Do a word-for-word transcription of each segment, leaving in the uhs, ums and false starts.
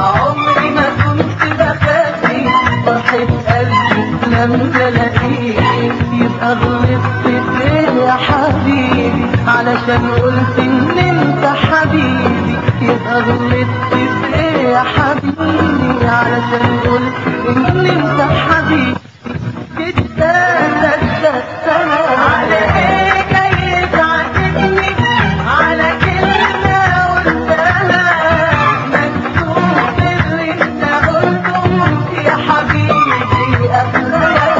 عمري ما كنت بخافي فرحة قلبي لما الاقيك. يبقى غلطت فين يا حبيبي علشان قلت ان انت حبيبي. يبقى غلطت فين يا حبيبي علشان قلت ان انت حبيبي. على ايه جاي تعاتبني على كلمة قلتها؟ مكتوب اللي انت قلته يا حبيبي قبلها.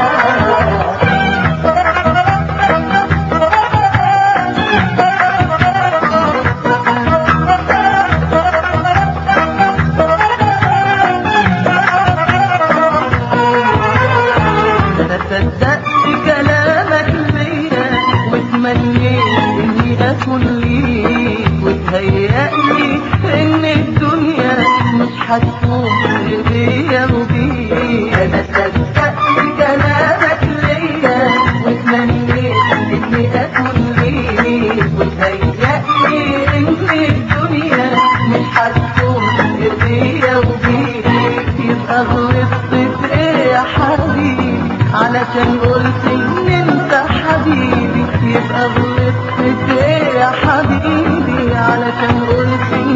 صدقت كلامك ليا واتمنيت اني اكون ليك، وتهيألي ان الدنيا مش هتكون بيا وبيك. انا صدقت كلامك ليا واتمنيت اني اكون ليك، وتهيألي ان الدنيا مش هتكون بيا وبيك. يبقى غلطت في ايه يا حبيبي علشان قلت ان انت حبيبي؟ يبقى غلطت في ايه يا حبيبي علشان قلت